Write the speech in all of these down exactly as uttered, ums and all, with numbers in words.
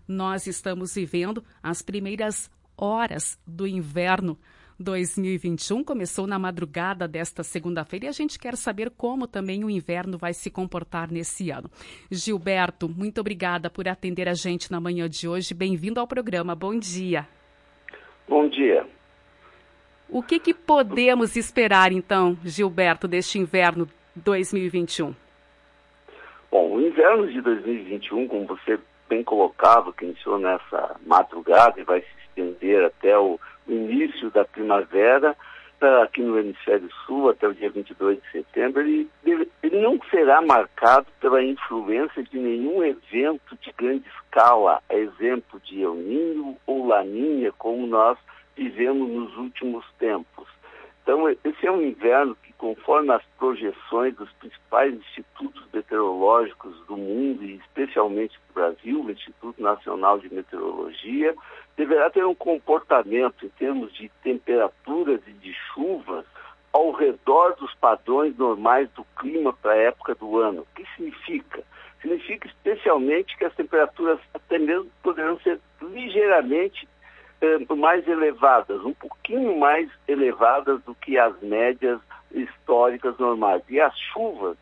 nós estamos vivendo as primeiras horas do inverno dois mil e vinte e um. Começou na madrugada desta segunda-feira e a gente quer saber como também o inverno vai se comportar nesse ano. Gilberto, muito obrigada por atender a gente na manhã de hoje. Bem-vindo ao programa. Bom dia. Bom dia. O que, que podemos esperar, então, Gilberto, deste inverno dois mil e vinte e um? Bom, o inverno de dois mil e vinte e um, como você bem colocava, que iniciou nessa madrugada e vai se estender até o início da primavera, aqui no hemisfério sul, até o dia vinte e dois de setembro, ele, ele não será marcado pela influência de nenhum evento de grande escala, a exemplo de El Niño ou Laninha, como nós vivemos nos últimos tempos. Então, esse é um inverno que, conforme as projeções dos principais institutos meteorológicos do mundo, e especialmente do Brasil, o Instituto Nacional de Meteorologia, deverá ter um comportamento em termos de temperaturas e de chuvas ao redor dos padrões normais do clima para a época do ano. O que significa? Significa especialmente que as temperaturas até mesmo poderão ser ligeiramente mais elevadas, um pouquinho mais elevadas do que as médias históricas normais. E as chuvas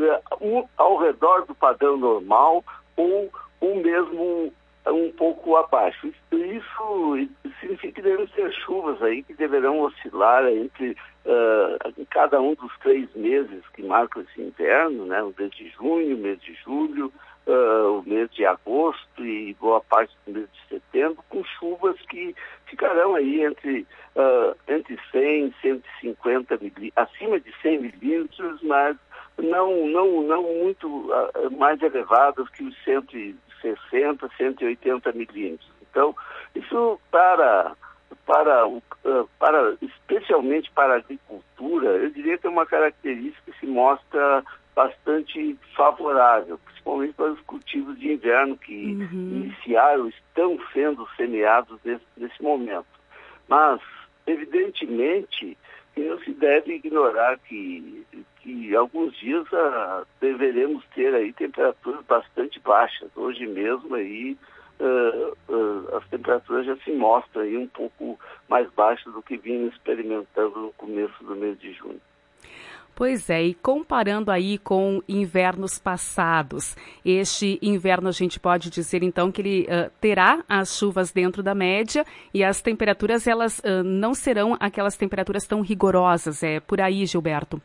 um, ao redor do padrão normal ou, ou mesmo um pouco abaixo. Isso, isso significa que devem ser chuvas aí que deverão oscilar entre uh, em cada um dos três meses que marcam esse inverno, né? O mês de junho, o mês de julho, Uh, o mês de agosto e boa parte do mês de setembro, com chuvas que ficarão aí entre, uh, entre cem e cento e cinquenta milímetros, acima de cem milímetros, mas não, não, não muito uh, mais elevadas que os cento e sessenta, cento e oitenta milímetros. Então, isso para, para, uh, para, especialmente para a agricultura, eu diria que é uma característica que se mostra bastante favorável, principalmente para os cultivos de inverno que uhum. iniciaram, estão sendo semeados nesse, nesse momento. Mas, evidentemente, não se deve ignorar que, que alguns dias ah, deveremos ter aí temperaturas bastante baixas. Hoje mesmo aí uh, uh, as temperaturas já se mostram aí um pouco mais baixas do que vinham experimentando no começo do mês de junho. Pois é, e comparando aí com invernos passados, este inverno a gente pode dizer então que ele uh, terá as chuvas dentro da média e as temperaturas elas uh, não serão aquelas temperaturas tão rigorosas, é por aí, Gilberto?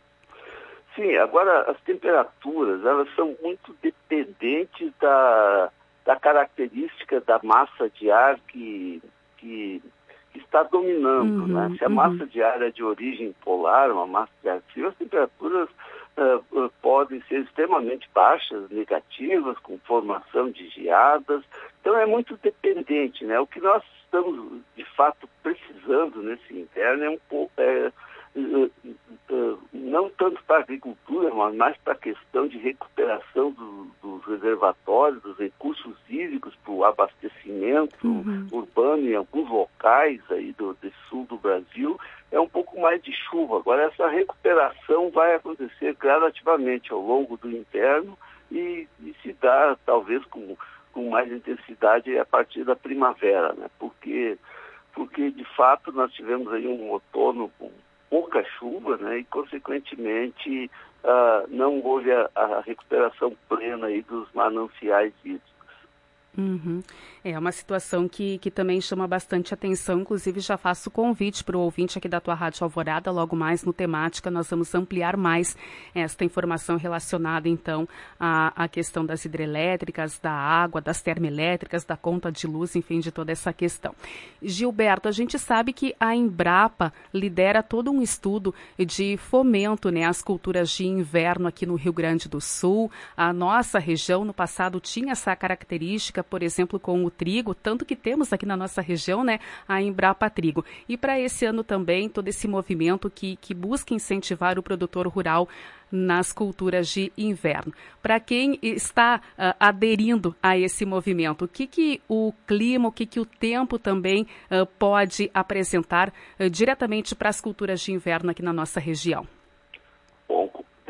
Sim, agora as temperaturas elas são muito dependentes da, da característica da massa de ar que, que está dominando, uhum, né? Se a massa uhum. de ar é de origem polar, uma massa de ar frio, as temperaturas uh, uh, podem ser extremamente baixas, negativas, com formação de geadas. Então é muito dependente, né? O que nós estamos, de fato, precisando nesse inverno é um pouco... É, uh, uh, não tanto para a agricultura, mas mais para a questão de recuperação do, dos reservatórios, dos recursos hídricos para o abastecimento uhum. urbano em alguns locais aí do, do sul do Brasil, é um pouco mais de chuva. Agora, essa recuperação vai acontecer gradativamente ao longo do inverno e, e se dá, talvez, com, com mais intensidade a partir da primavera, né? Porque, porque, de fato, nós tivemos aí um outono com pouca chuva, né? E, consequentemente, uh, não houve a, a recuperação plena aí dos mananciais hídricos. Uhum. É uma situação que, que também chama bastante atenção, inclusive já faço convite para o ouvinte aqui da tua Rádio Alvorada, logo mais no Temática nós vamos ampliar mais esta informação relacionada então à, à questão das hidrelétricas, da água, das termoelétricas, da conta de luz, enfim, de toda essa questão. Gilberto, a gente sabe que a Embrapa lidera todo um estudo de fomento, né, às culturas de inverno aqui no Rio Grande do Sul. A nossa região no passado tinha essa característica, por exemplo, com o trigo, tanto que temos aqui na nossa região, né, a Embrapa Trigo. E para esse ano também, todo esse movimento que, que busca incentivar o produtor rural nas culturas de inverno. Para quem está uh, aderindo a esse movimento, o que, que o clima, o que, que o tempo também uh, pode apresentar uh, diretamente para as culturas de inverno aqui na nossa região? Bom,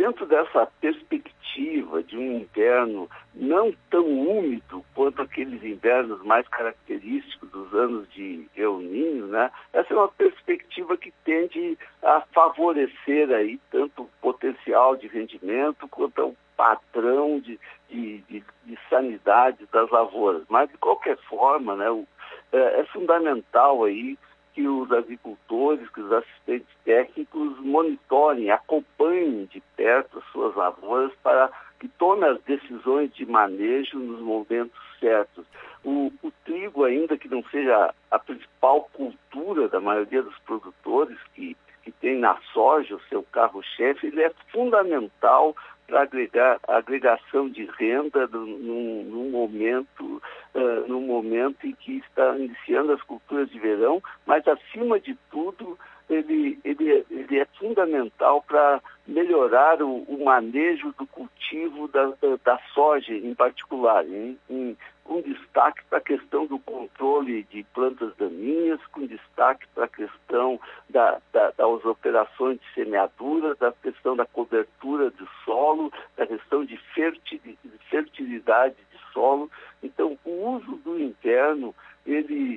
dentro dessa perspectiva de um inverno não tão úmido quanto aqueles invernos mais característicos dos anos de El Niño, né? Essa é uma perspectiva que tende a favorecer aí tanto o potencial de rendimento quanto ao padrão de, de, de, de sanidade das lavouras. Mas, de qualquer forma, né, o, é, é fundamental aí que os agricultores, que os assistentes técnicos monitorem, acompanhem de perto as suas lavouras para que tomem as decisões de manejo nos momentos certos. O, o trigo, ainda que não seja a principal cultura da maioria dos produtores que, que tem na soja o seu carro-chefe, ele é fundamental para agregar a agregação de renda num, num momento uh, num momento em que está iniciando as culturas de verão, mas acima de tudo ele, ele, ele é fundamental para melhorar o, o manejo do cultivo da, da, da soja em particular, hein? em, com destaque para a questão do controle de plantas daninhas, com destaque para a questão da, da, das operações de semeadura, da questão da cobertura do solo, da questão de fertilidade de solo. Então, o uso do inverno, ele,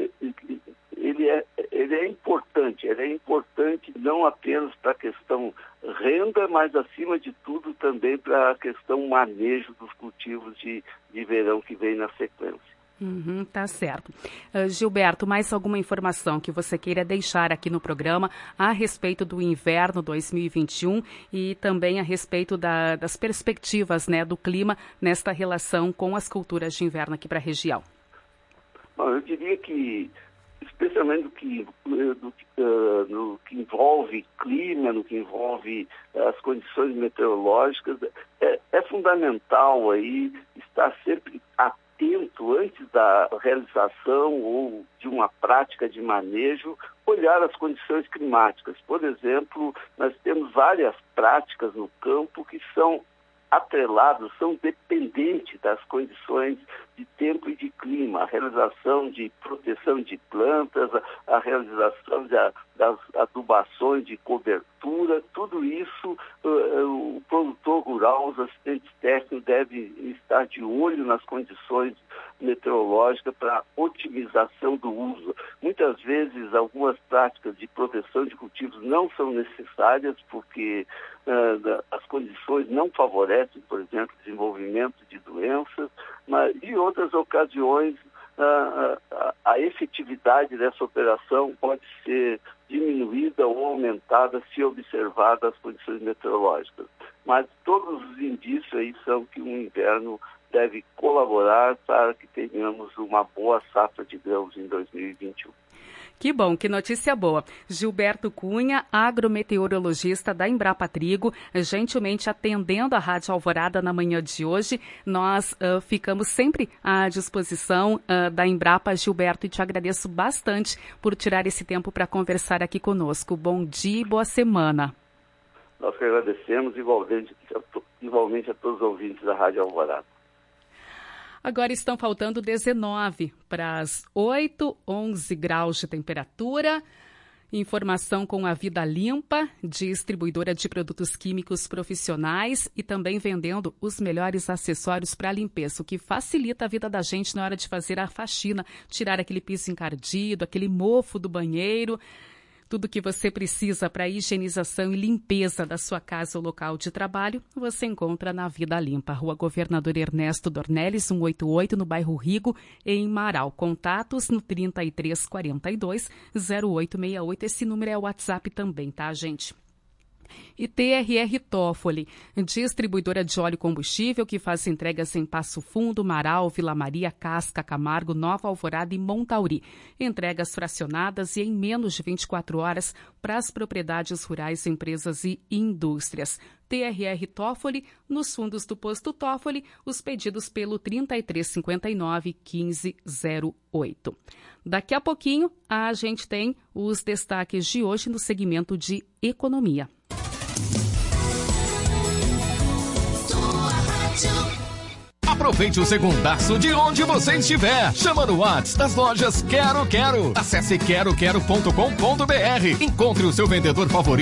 ele, é, ele é importante, ele é importante não apenas para a questão renda, mas acima de tudo também para a questão manejo dos cultivos de, de verão que vem na sequência. Uhum, tá certo. Uh, Gilberto, mais alguma informação que você queira deixar aqui no programa a respeito do inverno dois mil e vinte e um e também a respeito da, das perspectivas, né, do clima nesta relação com as culturas de inverno aqui para a região? Bom, eu diria que, especialmente no que, no, uh, no que envolve clima, no que envolve uh, as condições meteorológicas, é, é fundamental aí estar sempre atento atento antes da realização ou de uma prática de manejo, olhar as condições climáticas. Por exemplo, nós temos várias práticas no campo que são atreladas, são dependentes das condições de tempo e de clima, a realização de proteção de plantas, a, a realização de, das adubações de cobertura, tudo isso uh, o produtor rural, os assistentes técnicos devem estar de olho nas condições meteorológicas para otimização do uso. Muitas vezes algumas práticas de proteção de cultivos não são necessárias porque uh, as condições não favorecem, por exemplo, o desenvolvimento de doenças, mas em outras ocasiões a, a, a efetividade dessa operação pode ser diminuída ou aumentada se observadas as condições meteorológicas. Mas todos os indícios aí são que o inverno deve colaborar para que tenhamos uma boa safra de grãos em dois mil e vinte e um. Que bom, que notícia boa. Gilberto Cunha, agrometeorologista da Embrapa Trigo, gentilmente atendendo a Rádio Alvorada na manhã de hoje. Nós uh, ficamos sempre à disposição uh, da Embrapa, Gilberto, e te agradeço bastante por tirar esse tempo para conversar aqui conosco. Bom dia e boa semana. Nós que agradecemos igualmente, igualmente a todos os ouvintes da Rádio Alvorada. Agora estão faltando dezenove para as oito, onze graus de temperatura. Informação com a Vida Limpa, distribuidora de produtos químicos profissionais e também vendendo os melhores acessórios para limpeza, o que facilita a vida da gente na hora de fazer a faxina, tirar aquele piso encardido, aquele mofo do banheiro. Tudo que você precisa para a higienização e limpeza da sua casa ou local de trabalho, você encontra na Vida Limpa, Rua Governador Ernesto Dornelles, cento e oitenta e oito, no bairro Rigo, em Marau. Contatos no trinta e três quarenta e dois, zero oito sessenta e oito. Esse número é o WhatsApp também, tá, gente? E T R R Toffoli, distribuidora de óleo combustível que faz entregas em Passo Fundo, Marau, Vila Maria, Casca, Camargo, Nova Alvorada e Montauri. Entregas fracionadas e em menos de vinte e quatro horas para as propriedades rurais, empresas e indústrias. T R R Toffoli, nos fundos do posto Toffoli, os pedidos pelo trinta e três cinquenta e nove, quinze zero oito. Daqui a pouquinho, a gente tem os destaques de hoje no segmento de economia. Aproveite o segundaço de onde você estiver. Chama no WhatsApp das lojas Quero Quero. Acesse quero quero ponto com ponto br. Encontre o seu vendedor favorito.